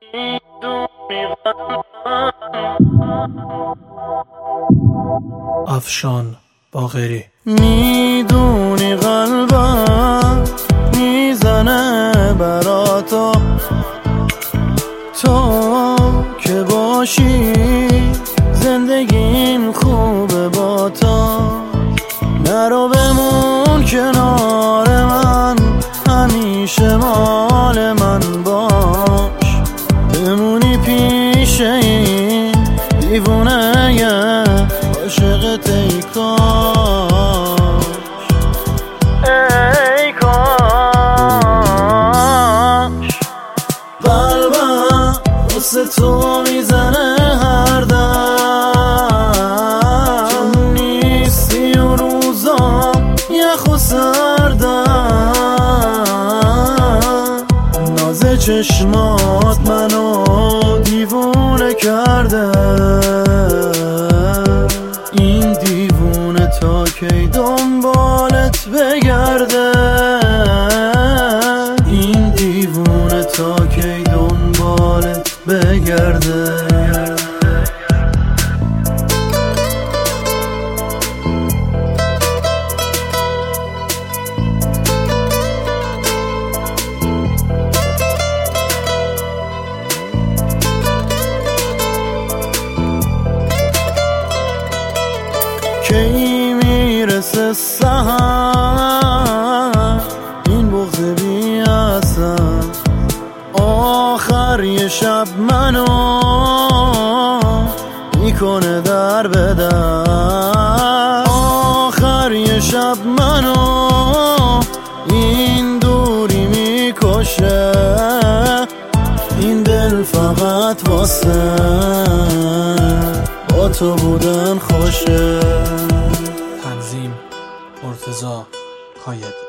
افشان باقری. میدونی قلبم میزنه برا تو که باشی زندگیم خوبه با تو. نرو بمون کنار من، همیشه مال من باش. بمونی پیش این دیوونه عاشقت ای کاش، ای کاش. قلبم واسه تو میزنه هر دم، تو نیستی و روزام یخ و سردم. ناز چشمات منو دیوونه کرده، این دیوونه تا کی دنبالت بگرده، این دیوونه تا کی دنبالت بگرده. کی میرسه سحر این بغض بی اثر، آخر یه شب منو میکنه در به در، آخر یه شب منو این دوری میکشه، این دل فقط واسه با تو بودن خوشه. تنظیم مرتضی کاید.